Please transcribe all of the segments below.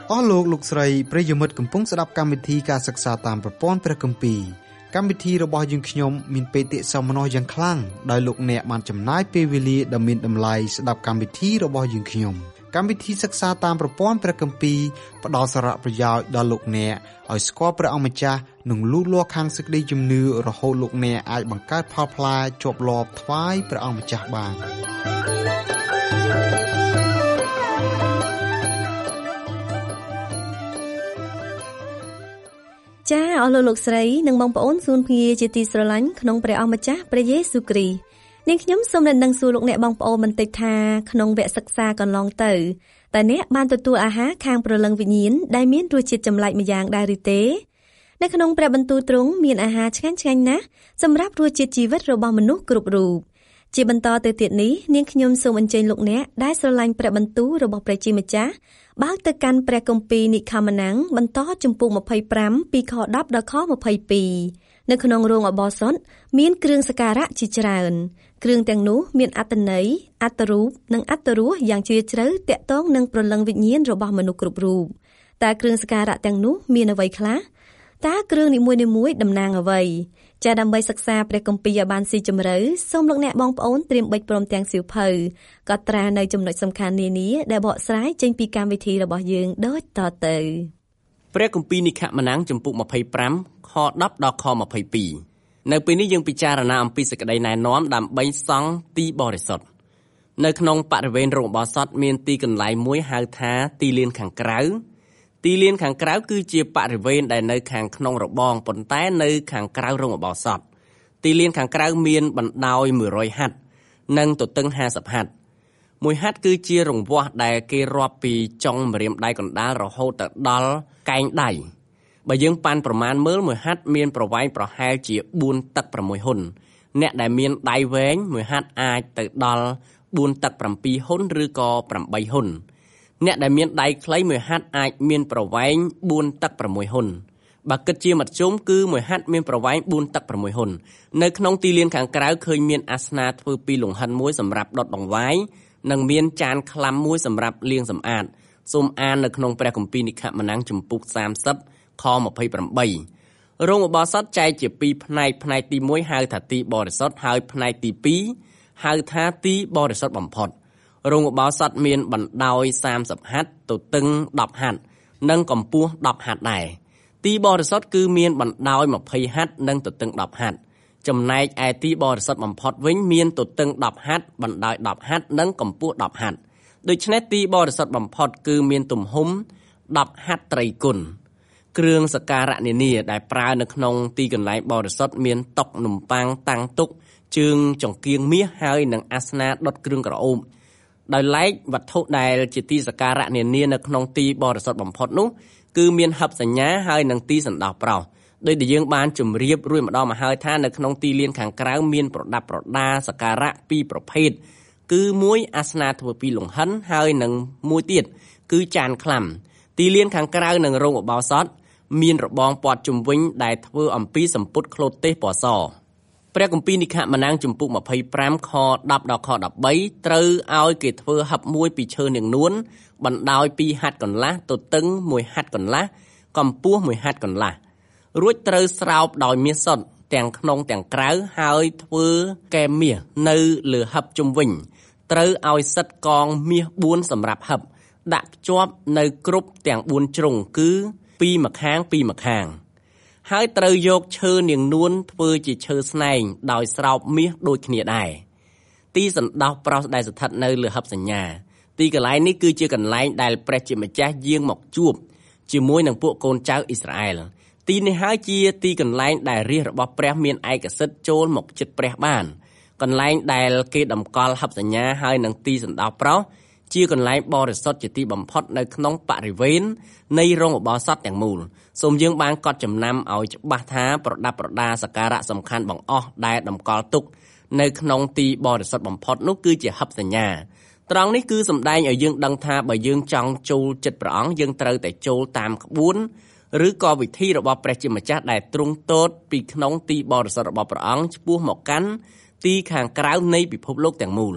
អស់លោកលោកស្រីប្រិយមិត្តកំពុងស្ដាប់កម្មវិធីការសិក្សាតាមប្រព័ន្ធព្រះគម្ពីរកម្មវិធីរបស់យើងខ្ញុំមានបេតិសោមនស្សយ៉ាងខ្លាំងដោយលោកអ្នកបានចំណាយពេលវេលាដ៏មានតម្លៃស្ដាប់កម្មវិធីរបស់យើងខ្ញុំកម្មវិធីសិក្សាតាមប្រព័ន្ធព្រះគម្ពីរផ្ដល់សារៈប្រយោជន៍ដល់លោកអ្នកឲ្យស្គាល់ព្រះអង្គម្ចាស់និងលូតលាស់ខាងសេចក្តីជំនឿរហូតលោកអ្នកអាចបង្កើតផលផ្លែជាប់លាប់ថ្វាយព្រះអង្គម្ចាស់បានចាអស់លោកស្រីនិងបងប្អូនសួនភាជាទីស្រឡាញ់ក្នុងព្រះអង្គម្ចាស់ព្រះយេស៊ូវគ្រីស្ទនាងខ្ញុំសូមនឹងសួរលោកអ្នកបងប្អូនបន្តិចថាក្នុងវគ្គសិក្សាកន្លងទៅតើអ្នកបានទទួលអាហារខាងព្រលឹងវិញ្ញាណដែលមានរសជាតិចម្លែកម្យ៉ាងដែរឬទេនៅក្នុងព្រះបន្ទូលទ្រង់មានអាហារឆ្ងាញ់ណាស់សម្រាប់រសជាតិជីវិតរបស់មនុស្សគ្រប់រូបជាបន្តទៅទៀតនេះនាងខ្ញុំសូមអញ្ជើញលោកអ្នកដែលស្រឡាញ់ព្រះបន្ទូលរបស់ព្រះជាម្ចាស់បើកទៅកាន់ព្រះគម្ពីរនិខមណាំងបន្តជំពូក25ពីខ10ដល់ខ22នៅក្នុងរោងអបោសុតមានគ្រឿងសក្ការៈជាច្រើនគ្រឿងទាំងនោះមានអត្ថន័យអត្ថរូបនិងអត្ថរសយ៉ាងជ្រាលជ្រៅទាក់ទងនឹងព្រលឹងវិញ្ញាណរបស់មនុស្សគ្រប់រូបតើគ្រឿងសក្ការៈទាំងនោះមានអ្វីខ្លះតើគ្រឿងនីមួយៗតំណាងអ្វីចាដើម្បីសិក្សាព្រះគម្ពីរឲ្យបានស៊ីជម្រៅសូមលោកអ្នកបងប្អូនត្រៀមបិចព្រមទាំងសៀវភៅកត់ត្រានៅចំណុចសំខាន់នានាដែលបកស្រាយចេញពីកម្មវិធីរបស់យើងដូចតទៅព្រះគម្ពីរនិខមណាំងជំពូក25ខ10ដល់ខ22នៅពេលនេះយើងពិចារណាអំពីសេចក្តីណែនាំដើម្បីសង់ទីបរិសុទ្ធនៅក្នុងបរិវេណរោងអបោសុតមានទីកន្លែងមួយហៅថាទីលានខាងក្រៅទីលានខាងក្រៅគឺជាបរិវេណដែលនៅខាងក្នុងរបងប៉ុន្តែនៅខាងក្រៅរោងអបោសុតទីលានខាងក្រៅមានបណ្ដោយ100ហត្ថនិងទទឹង50ហត្ថមួយហត្ថគឺជារង្វាស់ដែលគេរាប់ពីចុងម្រាមដៃកណ្ដាលរហូតទៅដល់កែងដៃបើយើងប៉ាន់ប្រមាណមើលមួយហត្ថមានប្រវែងប្រហែលជា4តឹក6ហ៊ុនអ្នកដែលមានដៃវែងមួយហត្ថអាចទៅដល់4តឹក7ហ៊ុនឬក៏8ហ៊ុនអ្នកដែលមានដៃខ្លីមួយហត្ថអាចមានប្រវែង4តឹក6ហ៊ុនបើគិតជាមធ្យមគឺមួយហត្ថមានប្រវែង4តឹក6ហ៊ុននៅក្នុងទីលានខាងក្រៅឃើញមានអាសនៈធ្វើពីលង្ហិនមួយសម្រាប់ដុតដង្វាយនិងមានចានខ្លាំមួយសម្រាប់លាងសម្អាតសូមអាននៅក្នុងព្រះគម្ពីរនិខមណាំងជំពូក30ខ28រោងអបោសុតចែកជា2ផ្នែកផ្នែកទី1ហៅថាទីបរិសុទ្ធហើយផ្នែកទី2ហៅថាទីបរិសុទ្ធបំផុតរោងអបោសុតមានបណ្ដោយ30ហត្ថទទឹង10ហត្ថនិងកម្ពស់10ហត្ថដែរទីបរិសុទ្ធគឺមានបណ្ដោយ20ហត្ថនិងទទឹង10ហត្ថចំណែកឯទីបរិសុទ្ធបំផុតវិញមានទទឹង10ហត្ថបណ្ដោយ10ហត្ថនិងកម្ពស់10ហត្ថដូច្នេះទីបរិសុទ្ធបំផុតគឺមានទំហំ10ហត្ថត្រីគុណគ្រឿងសក្ការៈនានាដែលប្រើនៅក្នុងទីកន្លែងបរិសុទ្ធមានតុនំប៉័ងតាំងទុកជើងចង្គៀងមាសហើយនិងអាសនៈដុតគ្រឿងក្រអូបដោយឡែកវត្ថុដែលជាទីសក្ការៈនានានៅក្នុងទីបរិសុទ្ធបំផុតនោះគឺមានហិបសញ្ញាហើយនិងទីសណ្ដោះប្រោសដោយដែលយើងបានជម្រាបរួចម្ដងមកហើយថានៅក្នុងទីលានខាងក្រៅមានប្រដាប់ប្រដាសក្ការៈពីរប្រភេទគឺមួយអាសនៈធ្វើពីលង្ហិនហើយនិងមួយទៀតគឺចានខ្លាំទីលានខាងក្រៅនឹងរោងអបោសុតមានរបងព័ទ្ធជុំវិញដែលធ្វើអំពីសម្ពុតក្លូតទេសពណ៌សព្រះគម្ពីរនិខមណាំងជំពូក25ខ10ដល់ខ13ត្រូវឲ្យគេធ្វើហឹបមួយពីឈើនាងនួនបណ្ដោយ2ហត្ថកន្លះទទឹង1ហត្ថកន្លះកម្ពស់1ហត្ថកន្លះរួចត្រូវស្រោបដោយមាសសុទ្ធទាំងក្នុងទាំងក្រៅហើយធ្វើកែមមាសនៅលើហឹបជុំវិញត្រូវឲ្យសិតកងមាស4សម្រាប់ហឹបដាក់ភ្ជាប់នៅគ្រប់ទាំង4ជ្រុងគឺពីម្ខាងពីម្ខាងហើយត្រូវយកឈើនាងនួនធ្វើជាឈើស្នែងដោយស្រោបមាសដូចគ្នាដែរទីសណ្ដោះប្រោសដែលស្ថិតនៅលើហឹបសញ្ញាទីកន្លែងនេះគឺជាកន្លែងដែលព្រះជាម្ចាស់យាងមកជួបជាមួយនឹងពួកកូនចៅអ៊ីស្រាអែលទីនេះហើយជាទីកន្លែងដែលរាជរបស់ព្រះមានឯកសិទ្ធិចូលមកជិតព្រះបានកន្លែងដែលគេតម្កល់ហឹបសញ្ញាហើយនឹងទីសណ្ដោះប្រោសជាកន្លែងបរិសុទ្ធជាទីបំផុតនៅក្នុងបរិវេណនៃរោងអបោសុតទាំងមូលសូមយើងបានកត់ចំណាំឲ្យច្បាស់ថាប្រដាប់ប្រដាសក្ការៈសំខាន់បង្អស់ដែលតម្កល់ទុកនៅក្នុងទីបរិសុទ្ធបំផុតនោះគឺជាហឹបសញ្ញាត្រង់នេះគឺសម្ដែងឲ្យយើងដឹងថាបើយើងចង់ចូលចិត្តព្រះអង្គយើងត្រូវតែចូលតាមក្បួនឬក៏វិធីរបស់ព្រះជាម្ចាស់ដែលទ្រង់ទតពីក្នុងទីបរិសុទ្ធរបស់ព្រះអង្គឆ្ពោះមកកាន់ទីខាងក្រៅនៃពិភពលោកទាំងមូល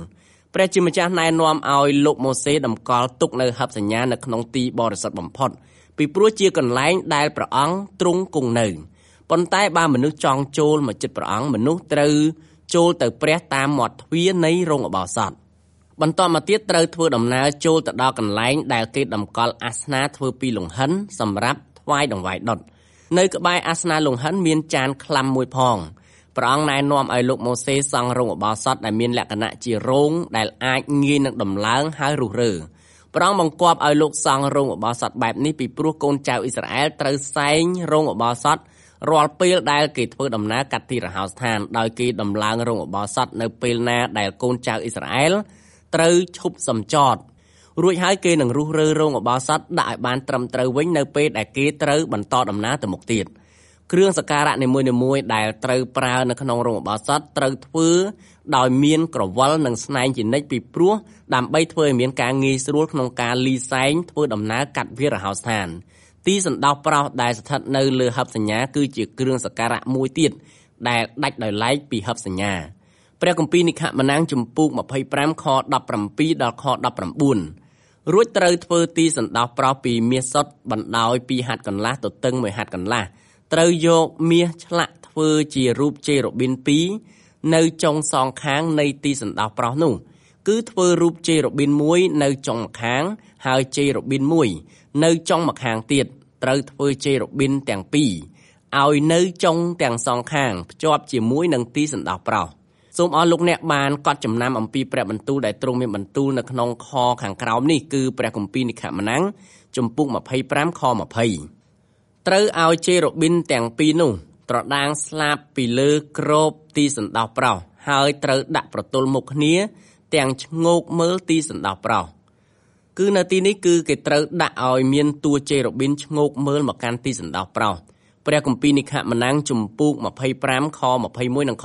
ព្រះជាម្ចាស់ណែនាំឲ្យលោកម៉ូសេតម្កល់ទុកនៅហិបសញ្ញានៅក្នុងទីបរិសុទ្ធបំផុតពីព្រោះជាកន្លែងដែលព្រះអង្គទ្រង់គង់នៅប៉ុន្តែបើមនុស្សចង់ចូលមកជិតព្រះអង្គមនុស្សត្រូវចូលទៅព្រះតាមមាត់ទ្វារនៃរោងឧបោសថបន្ទាប់មកទៀតត្រូវធ្វើដំណើរចូលទៅដល់កន្លែងដែលគេតម្កល់អាសនៈធ្វើពីលង្ហិនសម្រាប់ថ្វាយដង្វាយដុតនៅក្បែរអាសនៈលង្ហិនមានចានខ្លាំមួយផងព្រះអង្គណែនាំឲ្យលោកម៉ូសេសង់រោងឧបោសថដែលមានលក្ខណៈជារោងដែលអាចងាយនឹងដំឡើងហើយរុះរើព្រះអង្គបង្គាប់ឲ្យលោកសង់រោងឧបោសថបែបនេះពីព្រោះកូនចៅអ៊ីស្រាអែលត្រូវសែងរោងឧបោសថរាល់ពេលដែលគេធ្វើដំណើរកាត់ទីរហោស្ថានដោយគេដំឡើងរោងឧបោសថនៅពេលណាដែលកូនចៅអ៊ីស្រាអែលត្រូវឈប់សំចតរួចហើយគេនឹងរុះរើរោងឧបោសថដាក់ឲ្យបានត្រឹមត្រូវវិញនៅពេលដែលគេត្រូវបន្តដំណើរទៅមុខទៀតគ្រឿងសក្ការៈនីមួយៗដែលត្រូវប្រើនៅក្នុងរោងឧបោសថត្រូវធ្វើដោយមានក្រវិលនិងស្នែងជានិច្ចពីព្រោះដើម្បីធ្វើឲ្យមានការងាយស្រួលក្នុងការលីសែងធ្វើដំណើរកាត់វាលរហោស្ថានទីសណ្ដោះប្រោសដែលស្ថិតនៅលើហិបសញ្ញាគឺជាគ្រឿងសក្ការៈមួយទៀតដែលដាច់ដោយឡែកពីហិបសញ្ញាព្រះគម្ពីរនិខមណាំងជំពូក25ខ17ដល់ខ19រួចត្រូវធ្វើទីសណ្ដោះប្រោសពីមាសសុទ្ធបណ្ដោយ2ហត្ថកន្លះទទឹង1ហត្ថកន្លះត្រូវយកមាសឆ្លាក់ធ្វើជារូបជេរូប៊ីន2នៅចុងសងខាងនៃទីសណ្ដោះប្រោសនោះគឺធ្វើរូបជេរូប៊ីនមួយនៅចុងម្ខាងហើយជេរូប៊ីនមួយនៅចុងម្ខាងទៀតត្រូវធ្វើជេរូប៊ីនទាំងពីរឲ្យនៅចុងទាំងសងខាងភ្ជាប់ជាមួយនឹងទីសណ្ដោះប្រោសសូមអរលោកអ្នកបានកត់ចំណាំអំពីព្រះបន្ទូលដែលទ្រង់មានបន្ទូលនៅក្នុងខខាងក្រោមនេះគឺព្រះគម្ពីរនិខមណាំងជំពូក25ខ20ត្រូវឲ្យជេរូប៊ីនទាំងពីរនោះត្រដាងស្លាបពីលើគ្របទីសណ្ដោះប្រោសហើយត្រូវដាក់ប្រទល់មុខគ្នាទាំងឈ្ងោកមើលទីសណ្ដោះប្រោសគឺនៅទីនេះគឺគេត្រូវដាក់ឲ្យមានតួជេរូប៊ីនឈ្ងោកមើលមកកាន់ទីសណ្ដោះប្រោសព្រះគម្ពីរនិខមណាំងជំពូក25ខ21និងខ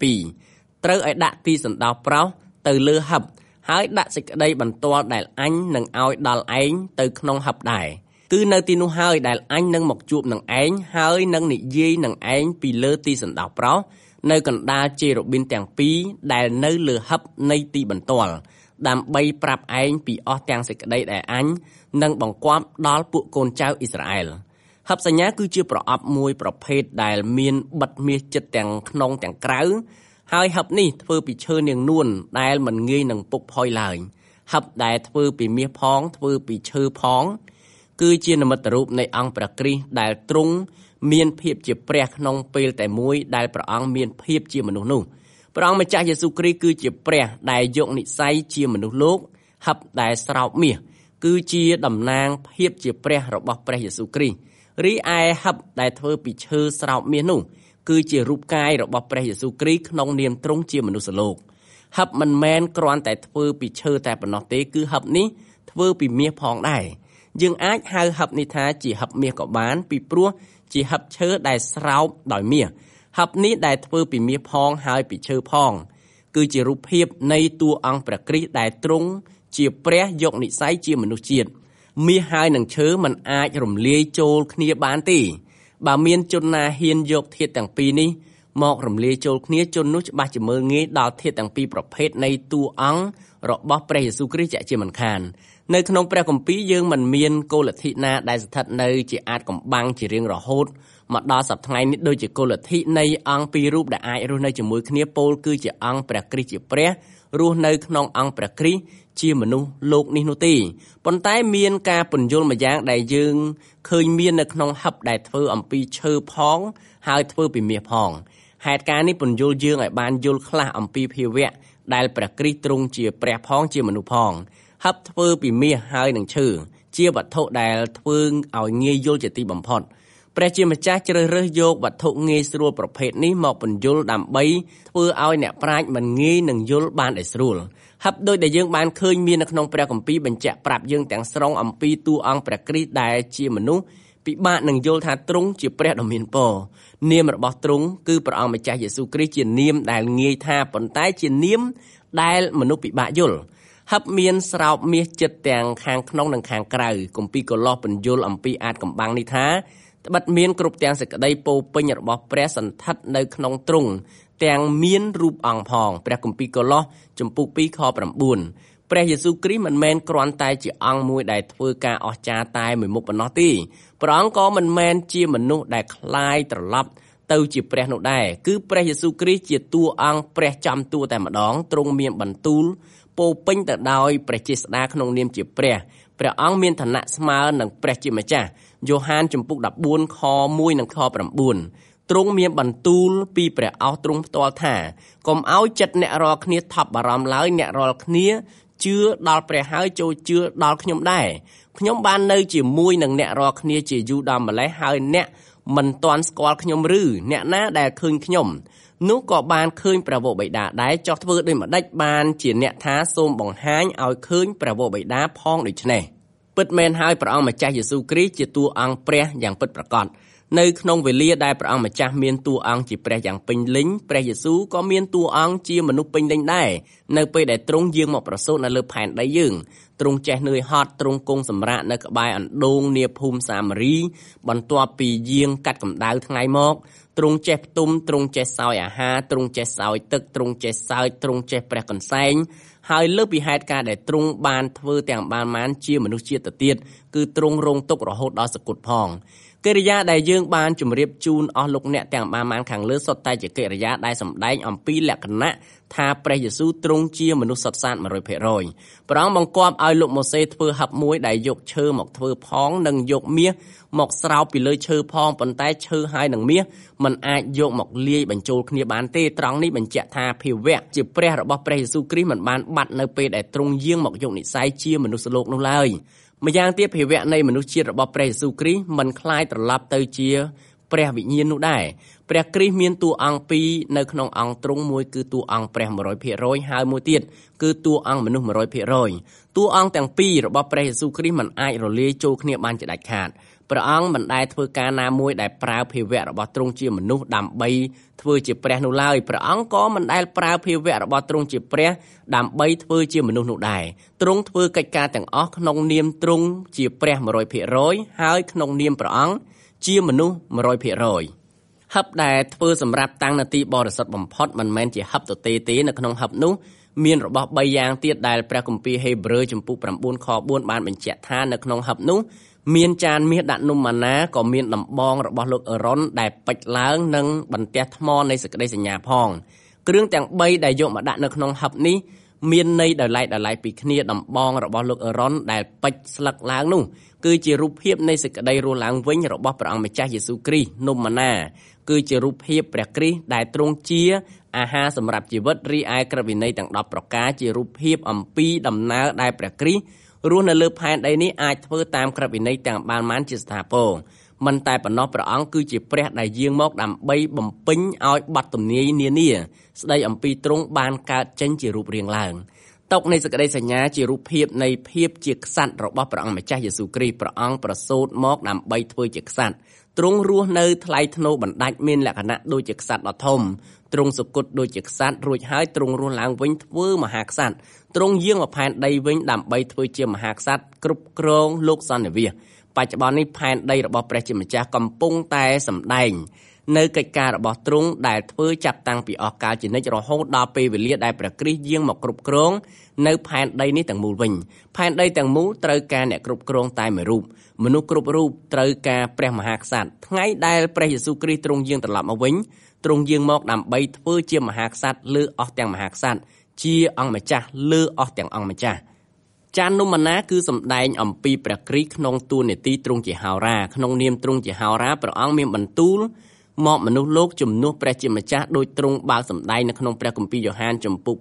22ត្រូវឲ្យដាក់ទីសណ្ដោះប្រោសទៅលើហិបហើយដាក់សេចក្តីបន្ទាល់ដែលអញនឹងឲ្យដល់ឯងទៅក្នុងហិបដែរគឺនៅទីនោះហើយដែលអញនឹងមកជួបនឹងឯងហើយនឹងនិយាយនឹងឯងពីលើទីសណ្ដោះប្រោសនៅកណ្ដាលជេរូប៊ីនទាំងពីរដែលនៅលើហិបនៃទីបន្ទាល់ដើម្បីប្រាប់ឯងពីអស់ទាំងសេចក្តីដែលអញនឹងបង្គាប់ដល់ពួកកូនចៅអ៊ីស្រាអែលហិបសញ្ញាគឺជាប្រអប់មួយប្រភេទដែលមានបិទមាសជិតទាំងក្នុងទាំងក្រៅហើយហិបនេះធ្វើពីឈើនាងនួនដែលមិនងាយនឹងពុកផុយឡើយហិបដែលធ្វើពីមាសផងធ្វើពីឈើផងគឺជានិមិត្តរូបនៃអង្គព្រះគ្រីស្ទដែលទ្រង់មានភាពជាព្រះក្នុងពេលតែមួយដែលព្រះអង្គមានភាពជាមនុស្សនោះព្រះអង្គម្ចាស់យេស៊ូវគ្រីស្ទគឺជាព្រះដែលយកនិស្ស័យជាមនុស្សលោកហិបដែលស្រោបមាសគឺជាតំណាងភាពជាព្រះរបស់ព្រះយេស៊ូវគ្រីស្ទរីឯហិបដែលធ្វើពីឈើស្រោបមាសនោះគឺជារូបកាយរបស់ព្រះយេស៊ូវគ្រីស្ទក្នុងនាមទ្រង់ជាមនុស្សលោកហិបមិនមែនគ្រាន់តែធ្វើពីឈើតែប៉ុណ្ណោះទេគឺហិបនេះធ្វើពីមាសផងដែរយើងអាចហៅហិបនេះថាជាហិបមាសក៏បានពីព្រោះជាហិបឈើដែលស្រោបដោយមាសហិបនេះដែលធ្វើពីមាសផងហើយពីឈើផងគឺជារូបភាពនៃតួអង្គព្រះគ្រីស្ទដែលទ្រង់ជាព្រះយកនិស្ស័យជាមនុស្សជាតិមាសហើយនឹងឈើមិនអាចរំលាយចូលគ្នាបានទេបើមានជនណាហ៊ានយកធាតុទាំងពីរនេះមករំលាយចូលគ្នាជននោះច្បាស់ជាមើលងាយដល់ធាតុទាំងពីរប្រភេទនៃតួអង្គរបស់ព្រះយេស៊ូវគ្រីស្ទជាមិនខាននៅក្នុងព្រះគម្ពីរយើងមិនមានគោលលទ្ធិណាដែលស្ថិតនៅជាអាចកំបាំងជារៀងរហូតមកដល់សប្តាហ៍ថ្ងៃនេះដូចជាគោលលទ្ធិនៃអង្គពីររូបដែលអាចរស់នៅជាមួយគ្នាពោលគឺជាអង្គព្រះគ្រីស្ទជាព្រះរស់នៅក្នុងអង្គព្រះគ្រីស្ទជាមនុស្សលោកនេះនោះទេប៉ុន្តែមានការពន្យល់មួយយ៉ាងដែលយើងឃើញមាននៅក្នុងហិបដែលធ្វើអំពីឈើផងហើយធ្វើពីមាសផងហេតុការណ៍នេះពន្យល់យើងឲ្យបានយល់ខ្លះអំពីភាវៈដែលព្រះគ្រីស្ទទ្រង់ជាព្រះផងជាមនុស្សផងហិបធ្វើពីមាសហើយនឹងឈើជាវត្ថុដែលធ្វើឲ្យងាយយល់ជាទីបំផុតព្រះជាម្ចាស់ជ្រើសរើសយកវត្ថុងាយស្រួលប្រភេទនេះមកពន្យល់ដើម្បីធ្វើឲ្យអ្នកប្រាជ្ញមិនងាយនឹងយល់បានដោយស្រួលហិបដូចដែលយើងបានឃើញមាននៅក្នុងព្រះគម្ពីរបញ្ជាក់ប្រាប់យើងទាំងស្រុងអំពីតួអង្គព្រះគ្រីស្ទដែលជាមនុស្សពិបាកនឹងយល់ថាទ្រង់ជាព្រះដ៏មានពរនាមរបស់ទ្រង់គឺព្រះអង្គម្ចាស់យេស៊ូវគ្រីស្ទជានាមដែលងាយថាប៉ុន្តែជានាមដែលមនុស្សពិបាកយល់ហិបមានស្រោបមាសជិតទាំងខាងក្នុងនិងខាងក្រៅគម្ពីរកូឡូសពន្យល់អំពីអាចកំបាំងនេះថាត្បិតមានគ្រប់ទាំងសេចក្តីពោពេញរបស់ព្រះសន្ធិដ្ឋនៅក្នុងទ្រង់ទាំងមានរូបអង្គផងព្រះគម្ពីរកូឡូសជំពូក 2 ខ 9 ព្រះយេស៊ូវគ្រីស្ទមិនមែនគ្រាន់តែជាអង្គមួយដែលធ្វើការអស្ចារ្យតែមួយមុខប៉ុណ្ណោះទេព្រះអង្គក៏មិនមែនជាមនុស្សដែលคล้ายត្រឡប់ទៅជាព្រះនោះដែរគឺព្រះយេស៊ូវគ្រីស្ទជាតួអង្គព្រះចំតួតែម្ដងទ្រង់មានបន្ទូលពោពេញទៅដោយព្រះចេស្តាក្នុងនាមជាព្រះអង្គមានឋានៈស្មើនឹងព្រះជាម្ចាស់យ៉ូហានជំពូក 14 ខ 1 និងខ 9 ទ្រង់មានបន្ទូលពីព្រះអស់ទ្រង់ផ្ទាល់ថាកុំឲ្យចិត្តអ្នករាល់គ្នាថប់បារម្ភឡើយអ្នករាល់គ្នាជឿដល់ព្រះហើយចូលជឿដល់ខ្ញុំដែរខ្ញុំបាននៅជាមួយនឹងអ្នករាល់គ្នាជាយូរដល់ម្លេះហើយអ្នកមិនទាន់ស្គាល់ខ្ញុំឬអ្នកណាដែលឃើញខ្ញុំនោះក៏បានឃើញព្រះវរបិតាដែរចោះធ្វើដូចម្ដេចបានជាអ្នកថាសូមបង្ហាញឲ្យឃើញព្រះវរបិតាផងដូច្នេះពិតមែនហើយព្រះអង្គម្ចាស់យេស៊ូវគ្រីស្ទជាតួអង្គព្រះយ៉ាងពិតប្រាកដនៅក្នុងវេលាដែលព្រះអង្គម្ចាស់មានតួអង្គជាព្រះយ៉ាងពេញលេញព្រះយេស៊ូវក៏មានតួអង្គជាមនុស្សពេញលេញដែរនៅពេលដែលទ្រង់យាងមកប្រសូតនៅលើផែនដីយើងទ្រង់ចេះនឿយហត់ទ្រង់គង់សម្រាកនៅក្បែរអណ្ដូងនាភូមិសាមារីបន្ទាប់ពីយាងកាត់កម្ដៅថ្ងៃមកទ្រង់ចេះផ្ទុំទ្រង់ចេះសោយអាហារទ្រង់ចេះសោយទឹកទ្រង់ចេះសើចទ្រង់ចេះព្រះកន្សែងហើយលើពីហេតុការដែលទ្រង់បានធ្វើទាំងបានជាមនុស្សជាតិទៅទៀតគឺទ្រង់រងទុក្ខរហូតដល់សគត់ផងកិរិយាដែលយើងបានជម្រាបជូនអស់លោកអ្នកទាំងបានខាងលើសុទ្ធតែជាកិរិយាដែលសម្ដែងអំពីលក្ខណៈថាព្រះយេស៊ូវទ្រង់ជាមនុស្សសុទ្ធសាធ 100% ព្រះអង្គបង្គាប់ឲ្យលោកម៉ូសេធ្វើហឹបមួយដែលយកឈើមកធ្វើផងនិងយកមាសមកស្រោបពីលើឈើផងប៉ុន្តែឈើហើយនឹងមាសមិនអាចយកមកលាយបញ្ចូលគ្នាបានទេត្រង់នេះបញ្ជាក់ថាភាវៈជាព្រះរបស់ព្រះយេស៊ូវគ្រីស្ទមិនបានបាត់នៅពេលដែលទ្រង់យាងមកយកនិស្ស័យជាមនុស្សលោកនោះឡើយម្យ៉ាងទៀតភាវៈនៃមនុស្សជាតិរបស់ព្រះយេស៊ូវគ្រីស្ទមិនคล้ายត្រឡប់ទៅជាព្រះវិញ្ញាណនោះដែរព្រះគ្រីស្ទមានតួអង្គពីរនៅក្នុងអង្គទ្រង់មួយគឺតួអង្គព្រះ 100% ហើយមួយទៀតគឺតួអង្គមនុស្ស 100% តួអង្គទាំងពីររបស់ព្រះយេស៊ូវគ្រីស្ទមិនអាចរលាយចូលគ្នាបានជាដាច់ខាតព្រះអង្គមិនដែលធ្វើការណាមួយដែលប្រើភាវៈរបស់ទ្រង់ជាមនុស្សដើម្បីធ្វើជាព្រះនោះឡើយព្រះអង្គក៏មិនដែលប្រើភាវៈរបស់ទ្រង់ជាព្រះដើម្បីធ្វើជាមនុស្សនោះដែរទ្រង់ធ្វើកិច្ចការទាំងអស់ក្នុងនាមទ្រង់ជាព្រះ 100% ហើយក្នុងនាមព្រះអង្គជាមនុស្ស 100% ហឹបដែលធ្វើសម្រាប់តាំងនៅទីបរិសុទ្ធបំផុតមិនមែនជាហឹបទទេទេនៅក្នុងហឹបនោះមានរបស់3យ៉ាងទៀតដែលព្រះគម្ពីរហេព្រើរជំពូក 9 ខ 4 បានបញ្ជាក់ថានៅក្នុងហឹបនោះមានចានមាសដាក់នំម៉ាណាក៏មានដំបងរបស់លោកអេរ៉ុនដែលពេចឡើងនិងបន្ទះថ្មនៃសេចក្តីសញ្ញាផងគ្រឿងទាំង3ដែលយកមកដាក់នៅក្នុងហឹបនេះមានន័យដោយឡែកពីគ្នាដំបងរបស់លោកអេរ៉ុនដែលពេចស្លឹកឡើងនោះគឺជារូបភាពនៃសេចក្តីរស់ឡើងវិញរបស់ព្រះអង្គម្ចាស់យេស៊ូវគ្រីស្ទនំម៉ាណាគឺជារូបភាពព្រះគ្រីស្ទដែលទ្រង់ជាអាហារសម្រាប់ជីវិតរីឯក្រឹតវិន័យទាំង10ប្រការជារូបភាពអំពីដំណើរដែលព្រះគ្រីស្ទរស់នៅលើផែនដីនេះអាចធ្វើតាមក្រឹតវិន័យទាំងបានជាស្ថាពរមិនតែប៉ុណ្ណោះព្រះអង្គគឺជាព្រះដែលយាងមកដើម្បីបំពេញឲ្យបទទំនាយនានាស្ដីអំពីទ្រង់បានកើតចេញជារូបរាងឡើងតុនៃសេចក្តីសញ្ញាជារូបភាពនៃភាពជាក្សត្ររបស់ព្រះអង្គម្ចាស់យេស៊ូវគ្រីស្ទព្រះអង្គប្រសូតមកដើម្បីធ្វើជាក្សត្រទ្រង់រស់នៅថ្លៃថ្នូរបណ្ដាច់មានលក្ខណៈដូចជាក្សត្រដ៏ធំទ្រង់សុគតដូចជាក្សត្ររួចហើយទ្រង់រស់ឡើងវិញធ្វើមហាក្សត្រទ្រង់យាងមកផែនដីវិញដើម្បីធ្វើជាមហាក្សត្រគ្រប់គ្រងលោកសន្និវាសបច្ចុប្បន្ននេះផែនដីរបស់ព្រះជាម្ចាស់កំពុងតែសម្ដែងនៅកិច្ចការរបស់ទ្រង់ដែលធ្វើចាប់តាំងពីអស់កលជានិច្ចរហូតដល់ពេលវេលាដែលព្រះគ្រីស្ទយាងមកគ្រប់គ្រងនៅផែនដីនេះទាំងមូលវិញផែនដីទាំងមូលត្រូវការអ្នកគ្រប់គ្រងតែមួយរូបមនុស្សគ្រប់រូបត្រូវការព្រះមហាក្សត្រថ្ងៃដែលព្រះយេស៊ូវគ្រីស្ទទ្រង់យាងត្រឡប់មកវិញទ្រង់យាងមកដើម្បីធ្វើជាមហាក្សត្រលើអស់ទាំងមហាក្សត្រជាអង្គម្ចាស់លើអស់ទាំងអង្គម្ចាស់ចាននំម៉ាណាគឺសម្ដែងអំពីព្រះគ្រីស្ទក្នុងតួនាទីទ្រង់ជាហោរាក្នុងនាមទ្រង់ជាហោរាព្រះអង្គមានបន្ទូលមកមនុស្សលោកជំនួសព្រះជាម្ចាស់ដោយទ្រង់បើកសម្ដែងនៅក្នុងព្រះគម្ពីរយ៉ូហានជំពូក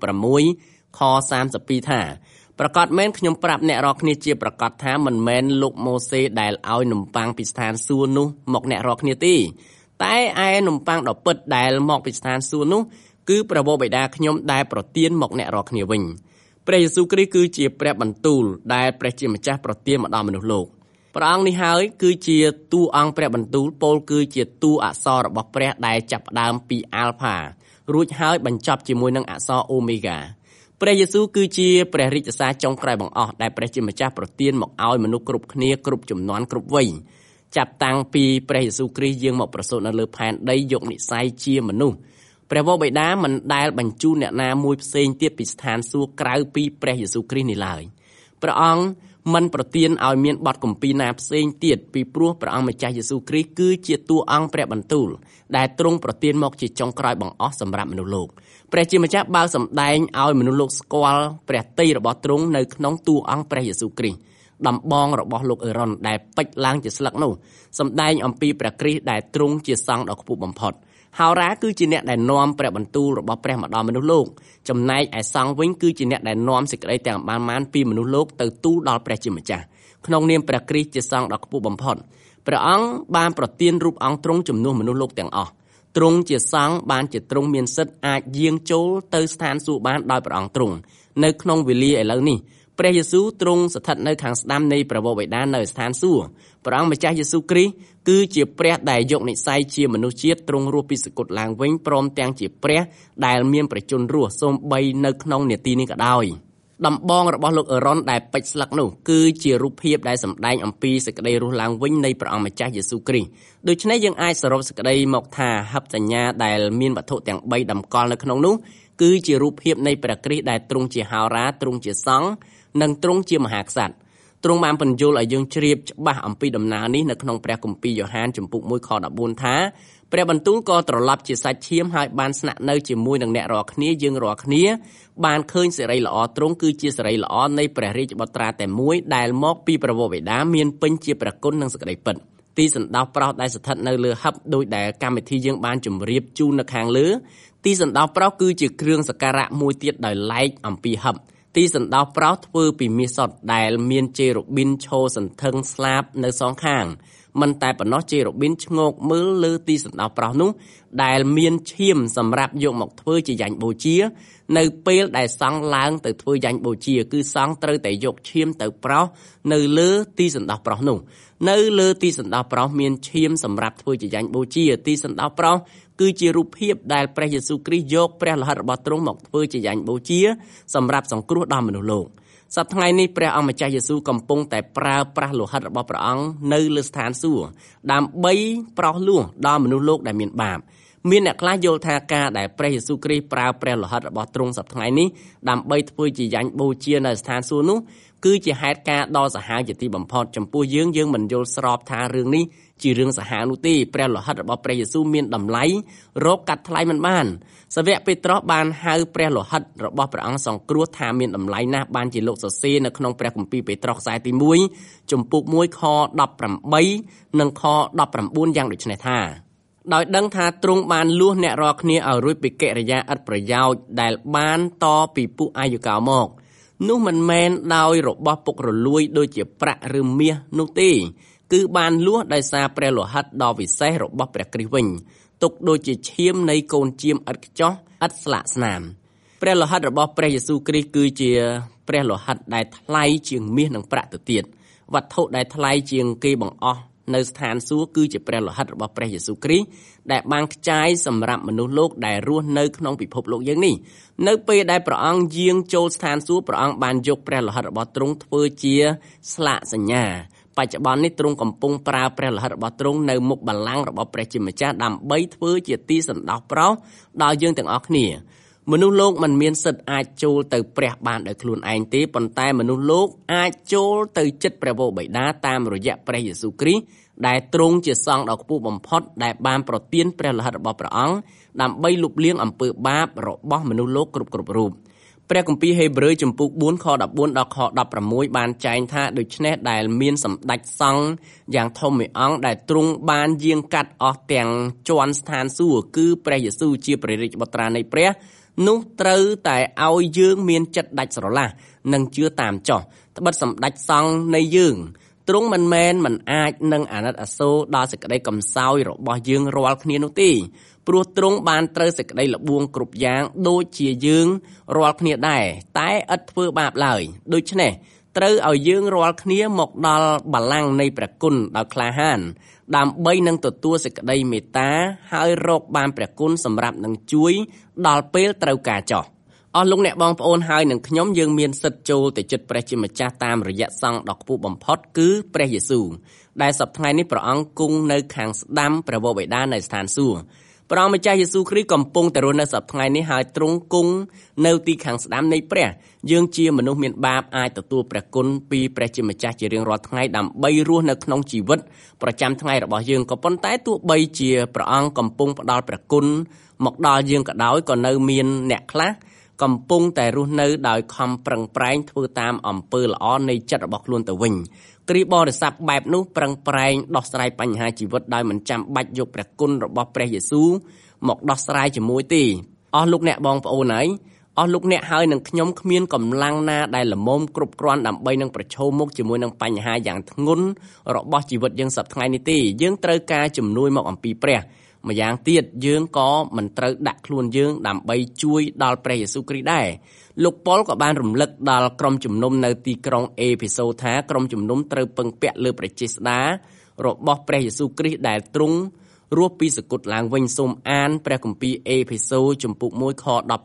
6 ខ 32 ថាប្រកាសមែនខ្ញុំប្រាប់អ្នករាល់គ្នាជាប្រកាសថាមិនមែនលោកម៉ូសេដែលឲ្យនំប៉័ងពីស្ថានសួគ៌នោះមកអ្នករាល់គ្នាទេតែឯនំប៉័ងដ៏ពិតដែលមកពីស្ថានសួគ៌នោះគឺព្រះវរបិតាខ្ញុំដែលប្រទានមកអ្នករាល់គ្នាវិញព្រះយេស៊ូវគ្រីស្ទគឺជាព្រះបន្ទូលដែលព្រះជាម្ចាស់ប្រទានមកដល់មនុស្សលោកព្រះអង្គនេះហើយគឺជាតួអង្គព្រះបន្ទូលពោលគឺជាតួអក្សររបស់ព្រះដែលចាប់ផ្ដើមពីអាល់ផារួចហើយបញ្ចប់ជាមួយនឹងអក្សរអូមេហ្គាព្រះយេស៊ូវគឺជាព្រះរាជសារចុងក្រោយបង្អស់ដែលព្រះជាម្ចាស់ប្រទានមកឲ្យមនុស្សគ្រប់គ្នាគ្រប់ជំនាន់គ្រប់វ័យចាប់តាំងពីព្រះយេស៊ូវគ្រីស្ទយាងមកប្រសូតនៅលើផែនដីយកនិស្ស័យជាមនុស្សព្រះវរបិតាមិនដែលបញ្ជូនអ្នកណាមួយផ្សេងទៀតពីស្ថានសួគ៌ក្រៅពីព្រះយេស៊ូវគ្រីស្ទនេះឡើយព្រះអង្គមិនប្រទានឲ្យមានបទគម្ពីរណាផ្សេងទៀតពីព្រោះព្រះអង្គម្ចាស់យេស៊ូវគ្រីស្ទគឺជាតួអង្គព្រះបន្ទូលដែលទ្រង់ប្រទានមកជាចុងក្រោយបង្អស់សម្រាប់មនុស្សលោកព្រះជាម្ចាស់បើសម្ដែងឲ្យមនុស្សលោកស្គាល់ព្រះទ័យរបស់ទ្រង់នៅក្នុងតួអង្គព្រះយេស៊ូវគ្រីស្ទដំបងរបស់លោកអេរ៉ុនដែលពេចឡើងជាស្លឹកនោះសម្ដែងអំពីព្រះគ្រីស្ទដែលទ្រង់ជាសង្ឃដ៏ខ្ពស់បំផុតហោរាគឺជាអ្នកដែលនាំព្រះបន្ទូលរបស់ព្រះមកដល់មនុស្សលោកចំណែកឯសង្ឃវិញគឺជាអ្នកដែលនាំសេចក្តីទាំងបានពីមនុស្សលោកទៅទូលដល់ព្រះជាម្ចាស់ក្នុងនាមព្រះគ្រីស្ទជាសង្ឃដ៏ខ្ពស់បំផុតព្រះអង្គបានប្រទានរូបអង្គទ្រង់ជំនួសមនុស្សលោកទាំងអស់ទ្រង់ជាសង្ឃបានជាទ្រង់មានសិទ្ធិអាចយាងចូលទៅស្ថានសួគ៌បានដោយព្រះអង្គទ្រង់នៅក្នុងវេលាឥឡូវនេះព្រះយេស៊ូវទ្រង់ស្ថិតនៅខាងស្ដាំនៃព្រះវរបិតានៅស្ថានសួគ៌ព្រះអង្គម្ចាស់យេស៊ូវគ្រីស្ទគឺជាព្រះដែលយកនិស្ស័យជាមនុស្សជាតិទ្រង់រស់ពីសគត់ឡើងវិញព្រមទាំងជាព្រះដែលមានប្រជញ្ញរស់សូម្បីនៅក្នុងនាទីនេះក៏ដោយដំបងរបស់លោកអេរ៉ុនដែលពេចស្លឹកនោះគឺជារូបភាពដែលសម្ដែងអំពីសេចក្តីរស់ឡើងវិញនៃព្រះអង្គម្ចាស់យេស៊ូវគ្រីស្ទដូច្នេះយើងអាចសរុបសេចក្តីមកថាហិបសញ្ញាដែលមានវត្ថុទាំង3តម្កល់នៅក្នុងនោះគឺជារូបភាពនៃព្រះគ្រីស្ទដែលទ្រង់ជាហោរាទ្រង់ជាសង្ឃនិងទ្រង់ជាមហាក្សត្រទ្រង់បានបញ្យល់ឲ្យយើងជ្រាបច្បាស់អំពីដំណើរនេះនៅក្នុងព្រះគម្ពីរយ៉ូហានជំពូក1ខ14ថាព្រះបន្ទូលក៏ត្រឡប់ជាសាច់ឈាមហើយបានស្នាក់នៅជាមួយនឹងអ្នករាល់គ្នាយើងរាល់គ្នាបានឃើញសេរីល្អទ្រង់គឺជាសេរីល្អនៃព្រះរាជបុត្រាតែមួយដែលមកពីព្រះវរបិតាមានពេញជាព្រះគុណនិងសេចក្តីពិតទីសណ្ដោះប្រុសដែលស្ថិតនៅលើហិបដោយដែលកម្មវិធីយើងបានជម្រាបជូននៅខាងលើទីសណ្ដោះប្រុសគឺជាគ្រឿងសក្ការៈមួយទៀតដោយឡែកអំពីហិបទីសណ្ដោះប្រុសធ្វើពីមាសសុទ្ធដែលមានជេរូប៊ីនឈរសន្ធឹងស្លាបនៅសងខាងមិនតែប៉ុណ្ណោះជេរូប៊ីនឆ្ងោកមើលលើទីសណ្ដោះប្រុសនោះដែលមានឈាមសម្រាប់យកមកធ្វើជាយ៉ាញ់បូជានៅពេលដែលសង់ឡើងទៅធ្វើយ៉ាញ់បូជាគឺសង់ត្រូវតែយកឈាមទៅប្រោសនៅលើទីសណ្ដោះប្រុសនោះនៅលើទីសណ្ដោះប្រុសមានឈាមសម្រាប់ធ្វើជាយ៉ាញ់បូជាទីសណ្ដោះប្រុសគឺជារូបភាពដែលព្រះយេស៊ូវគ្រីស្ទយកព្រះលោហិតរបស់ទ្រង់មកធ្វើជាយ៉ាញ់បូជាសម្រាប់សង្គ្រោះដល់មនុស្សលោកសប្តាហ៍ថ្ងៃនេះព្រះអង្គម្ចាស់យេស៊ូវកំពុងតែប្រើប្រាស់លោហិតរបស់ព្រះអង្គនៅលើស្ថានសួគ៌ដើម្បីប្រោសលោះដល់មនុស្សលោកដែលមានបាបមានអ្នកខ្លះយល់ថាការដែលព្រះយេស៊ូវគ្រីស្ទប្រើព្រះលោហិតរបស់ទ្រង់សប្តាហ៍ថ្ងៃនេះដើម្បីធ្វើជាយ៉ាញ់បូជានៅស្ថានសួគ៌នោះគឺជាហេតុការណ៍ដ៏សាហាវជាទីបំផុតចំពោះយើងមិនយល់ស្របថារឿងនេះជារឿងសាហាវនោះទេព្រះលោហិតរបស់ព្រះយេស៊ូវមានតម្លៃរកកាត់ថ្លៃមិនបានសាវកពេត្រុសបានហៅព្រះលោហិតរបស់ព្រះអង្គសង្គ្រោះថាមានតម្លៃណាស់បានជាលោកសរសេរនៅក្នុងព្រះគម្ពីរពេត្រុសខ្សែទី1ជំពូក1ខ18និងខ19យ៉ាងដូចនេះថាដោយដឹងថាទ្រង់បានលួសអ្នករាល់គ្នាឲ្យរួចពីកិរិយាឥតប្រយោជន៍ដែលបានតពីពួកអាយុកោមកនោះមិនមែនដោយរបស់ពុករលួយដូចជាប្រាក់ឬមាសនោះទេគឺបានលួសដោយសារព្រះលោហិតដ៏វិសេសរបស់ព្រះគ្រីស្ទវិញទុកដូចជាឈាមនៃកូនជៀមឥតខ្ចោះឥតស្លាកស្នាមព្រះលោហិតរបស់ព្រះយេស៊ូវគ្រីស្ទគឺជាព្រះលោហិតដែលថ្លៃជាងមាសនិងប្រាក់ទៅទៀតវត្ថុដែលថ្លៃជាងគេបង្អស់នៅស្ថានសួគ៌គឺជាព្រះលោហិតរបស់ព្រះយេស៊ូវគ្រីស្ទដែលបានខ្ចាយសម្រាប់មនុស្សលោកដែលរស់នៅក្នុងពិភពលោកយើងនេះនៅពេលដែលព្រះអង្គយាងចូលស្ថានសួគ៌ព្រះអង្គបានយកព្រះលោហិតរបស់ទ្រង់ធ្វើជាស្លាកសញ្ញាបច្ចុប្បន្ននេះទ្រង់កំពុងប្រើព្រះលោហិតរបស់ទ្រង់នៅមុខបល្ល័ង្ករបស់ព្រះជាម្ចាស់ដើម្បីធ្វើជាទីសណ្ដោះប្រោសដល់យើងទាំងអស់គ្នាមនុស្សលោកមិនមានសិទ្ធិអាចចូលទៅព្រះបានដោយខ្លួនឯងទេប៉ុន្តែមនុស្សលោកអាចចូលទៅជិតព្រះវរបិតាតាមរយៈព្រះយេស៊ូវគ្រីស្ទដែលទ្រង់ជាសង្ឃដ៏ខ្ពស់បំផុតដែលបានប្រទានព្រះលោហិតរបស់ព្រះអង្គដើម្បីលុបលាងអំពើបាបរបស់មនុស្សលោកគ្រប់រូបព្រះគម្ពីរហេព្រើរជំពូក4ខ14ដល់ខ16បានចែងថាដូច្នេះដែលមានសម្ដេចសង្ឃយ៉ាងធំមួយអង្គដែលទ្រង់បានយាងកាត់អស់ទាំងជាន់ស្ថានសួគ៌គឺព្រះយេស៊ូវជាព្រះរាជបុត្រានៃព្រះនោះត្រូវតែឲ្យយើងមានចិត្តដាច់ស្រឡះនិងជឿតាមចោះត្បិតសម្ដេចសង្ឃនៃយើងទ្រង់មិនអាចនឹងអាណិតអាសូរដល់សេចក្តីកំសោយរបស់យើងរាល់គ្នានោះទេព្រោះទ្រង់បានត្រូវសេចក្តីល្បួងគ្រប់យ៉ាងដូចជាយើងរាល់គ្នាដែរតែឥតធ្វើបាបឡើយដូច្នេះត្រូវឲ្យយើងរាល់គ្នាមកដល់បល្ល័ង្កនៃព្រះគុណដោយក្លាហានដើម្បីនឹងទទួលសេចក្តីមេត្តាហើយរកបានព្រះគុណសម្រាប់នឹងជួយដល់ពេលត្រូវការចោះអស់លោកអ្នកបងប្អូនហើយនឹងខ្ញុំយើងមានសិទ្ធិចូលទៅជិតព្រះជាម្ចាស់តាមរយៈសង្ឃដ៏ខ្ពស់បំផុតគឺព្រះយេស៊ូវដែលសប្តាហ៍ថ្ងៃនេះព្រះអង្គគង់នៅខាងស្ដាំព្រះវរបិតានៅស្ថានសួគ៌ព្រះម្ចាស់យេស៊ូវគ្រីស្ទកំពុងតែរស់នៅសប្តាហ៍នេះហើយទ្រង់គង់នៅទីខាងស្ដាំនៃព្រះយើងជាមនុស្សមានបាបអាចទទួលព្រះគុណពីព្រះជាម្ចាស់ជារៀងរាល់ថ្ងៃដើម្បីរស់នៅក្នុងជីវិតប្រចាំថ្ងៃរបស់យើងក៏ប៉ុន្តែទោះបីជាព្រះអង្គកំពុងផ្ដល់ព្រះគុណមកដល់យើងក៏ដោយក៏នៅមានអ្នកខ្លះកំពុងតែរស់នៅដោយខំប្រឹងប្រែងធ្វើតាមអំពើល្អនៃចិត្តរបស់ខ្លួនទៅវិញគ្រីស្ទបរិស័ទបែបនោះប្រឹងប្រែងដោះស្រាយបញ្ហាជីវិតដោយមិនចាំបាច់យកព្រះគុណរបស់ព្រះយេស៊ូវមកដោះស្រាយជាមួយទេអស់លោកអ្នកបងប្អូនហើយអស់លោកអ្នកហើយនឹងខ្ញុំគ្មានកម្លាំងណាដែលល្មមគ្រប់គ្រាន់ដើម្បីនឹងប្រឈមមុខជាមួយនឹងបញ្ហាយ៉ាងធ្ងន់របស់ជីវិតយើងសប្តាហ៍នេះទេយើងត្រូវការជំនួយមកអំពីព្រះម្យ៉ាងទៀតយើងក៏មិនត្រូវដាក់ខ្លួនយើងដើម្បីជួយដល់ព្រះយេស៊ូវគ្រីស្ទដែរលោកប៉ុលក៏បានរំលឹកដល់ក្រុមជំនុំនៅទីក្រុងអេភេសូថាក្រុមជំនុំត្រូវពឹងពាក់លើព្រះចេស្តារបស់ព្រះយេស៊ូវគ្រីស្ទដែលទ្រង់រស់ពីសគត់ឡើងវិញសូមអានព្រះគម្ពីរអេភេសូជំពូក1ខ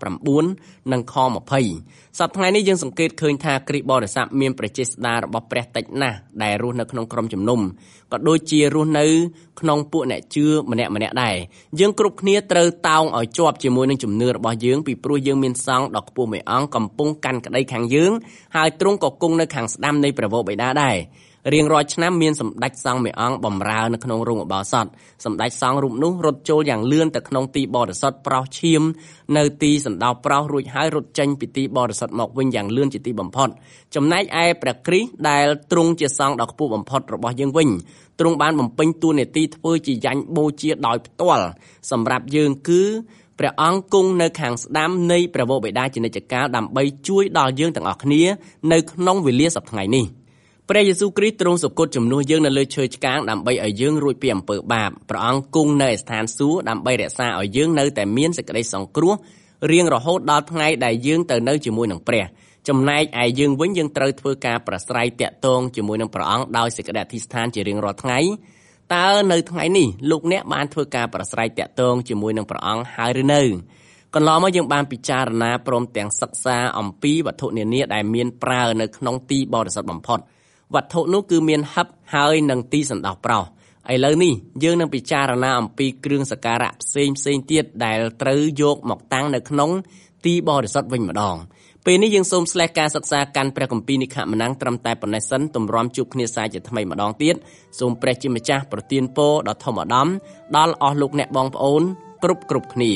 19និងខ20សប្តាហ៍នេះយើងសង្កេតឃើញថាគ្រីស្ទបរិស័ទមានព្រះចេស្តារបស់ព្រះតិចណាស់ដែលរស់នៅក្នុងក្រុមជំនុំក៏ដូចជារស់នៅក្នុងពួកអ្នកជឿម្នាក់ៗដែរយើងគ្រប់គ្នាត្រូវតោងឲ្យជាប់ជាមួយនឹងជំនឿរបស់យើងពីព្រោះយើងមានសង្ឃដ៏ខ្ពស់មួយអង្គកំពុងកាន់ក្តីខាងយើងហើយទ្រង់ក៏គង់នៅខាងស្ដាំនៃព្រះវរបិតាដែររៀងរាល់ឆ្នាំមានសម្ដេចសង្ឃមួយអង្គបម្រើនៅក្នុងរោងឧបោសថសម្ដេចសង្ឃរូបនោះរត់ចូលយ៉ាងលឿនទៅក្នុងទីបរិសុទ្ធប្រោសឈាមនៅទីសណ្ដោប្រោសរួចហើយរត់ចេញពីទីបរិសុទ្ធមកវិញយ៉ាងលឿនជាទីបំផុតចំណែកឯព្រះគ្រីស្ទដែលទ្រង់ជាសង្ឃដ៏ខ្ពស់បំផុតរបស់យើងវិញទ្រង់បានបំពេញតួនាទីធ្វើជាយ៉ាញ់បូជាដោយផ្ទាល់សម្រាប់យើងគឺព្រះអង្គគង់នៅខាងស្ដាំនៃព្រះវរបិតាជានិច្ចកាលដើម្បីជួយដល់យើងទាំងអស់គ្នានៅក្នុងវេលាសប្តាហ៍នេះព្រះយេស៊ូវគ្រីស្ទទ្រង់សុគតជំនួសយើងនៅលើឈើឆ្កាងដើម្បីឲ្យយើងរួចពីអំពើបាបព្រះអង្គគង់នៅឯស្ថានសួគ៌ដើម្បីរក្សាឲ្យយើងនៅតែមានសេចក្តីសង្គ្រោះរៀងរហូតដល់ថ្ងៃដែលយើងទៅនៅជាមួយនឹងព្រះចំណែកឯយើងវិញយើងត្រូវធ្វើការប្រស្រ័យតាក់ទងជាមួយនឹងព្រះអង្គដោយសេចក្តីអធិស្ឋានជារៀងរាល់ថ្ងៃតើនៅថ្ងៃនេះលោកអ្នកបានធ្វើការប្រស្រ័យតាក់ទងជាមួយនឹងព្រះអង្គហើយឬនៅកន្លងមកយើងបានពិចារណាព្រមទាំងសិក្សាអំពីវត្ថុនានាដែលមានប្រើនៅក្នុងទីបរិសុទ្ធបំផុតវត្ថុនោះគឺមានហឹបហើយនឹងទីសណ្ដោះប្រោសឥឡូវនេះយើងនឹងពិចារណាអំពីគ្រឿងសក្ការៈផ្សេងទៀតដែលត្រូវយកមកតាំងនៅក្នុងទីបរិសុទ្ធវិញម្ដងពេលនេះយើងសូមស្លេះការសិក្សាកាន់ព្រះគម្ពីរនិខមណាំងត្រឹមតែប៉ុណ្ណេះសិនទម្រាំជួបគ្នាសាជាថ្មីម្ដងទៀតសូមព្រះជាម្ចាស់ប្រទានពរដ៏ធំឧត្តមដល់អស់លោកអ្នកបងប្អូនគ្រប់គ្នា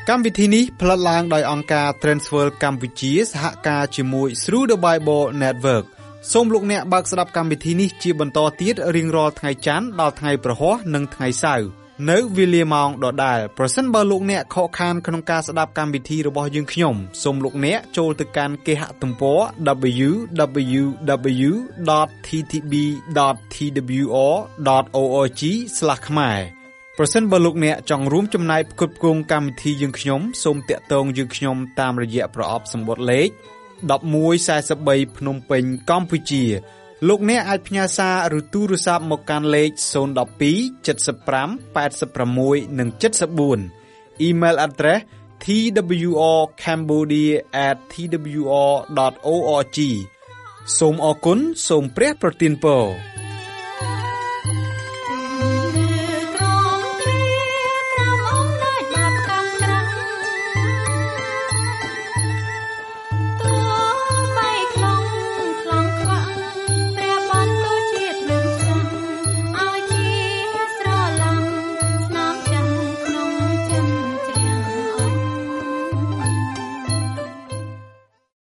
កម្មវិធីនេះផ្លាត់ឡើងដោយអង្គការ Transworld កម្ពុជាសហការជាមួយ Through the Bible Network សូមលោកអ្នកបើកស្ដាប់កម្មវិធីនេះជាបន្តទៀតរៀងរាល់ថ្ងៃច័ន្ទដល់ថ្ងៃព្រហស្បតិ៍និងថ្ងៃសៅរ៍នៅវេលាម៉ោងដដែលប្រសិនបើលោកអ្នកខកខានក្នុងការស្ដាប់កម្មវិធីរបស់យើងខ្ញុំសូមលោកអ្នកចូលទៅកាន់គេហទំព័រ www.ttb.twr.org/ ខ្មែរប្រសិនបើលោកអ្នកចង់រួមចំណែកផ្គត់ផ្គង់កម្មវិធីយើងខ្ញុំសូមតាក់ទងយើងខ្ញុំតាមរយៈប្រអប់សំបុត្រលេខ1143ភ្នំពេញកម្ពុជាលោកអ្នកអាចផ្ញើសារឬទូរស័ព្ទមកកាន់លេខ012 75 86 និង 74 Email address twrcambodia@twr.org សូមអរគុណសូមព្រះប្រទានពរ